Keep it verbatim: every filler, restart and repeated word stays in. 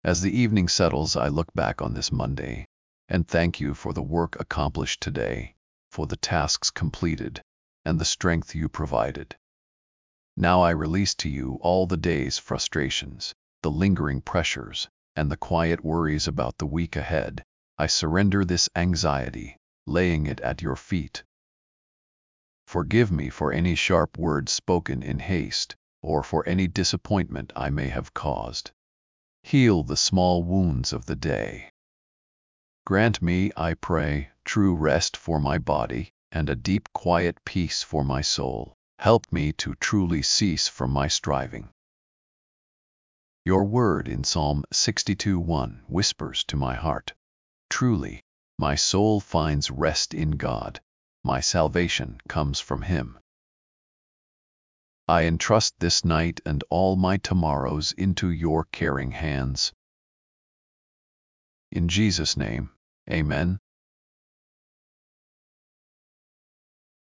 As the evening settles, I look back on this Monday and thank you for the work accomplished today, for the tasks completed, and the strength you provided. Now I release to you all the day's frustrations, the lingering pressures, and the quiet worries about the week ahead. I surrender this anxiety, laying it at your feet. Forgive me for any sharp words spoken in haste, or for any disappointment I may have caused. Heal the small wounds of the day. Grant me, I pray, true rest for my body and a deep quiet peace for my soul. Help me to truly cease from my striving. Your word in Psalm sixty-two one whispers to my heart, "Truly, my soul finds rest in God. My salvation comes from Him." I entrust this night and all my tomorrows into your caring hands. In Jesus' name, Amen.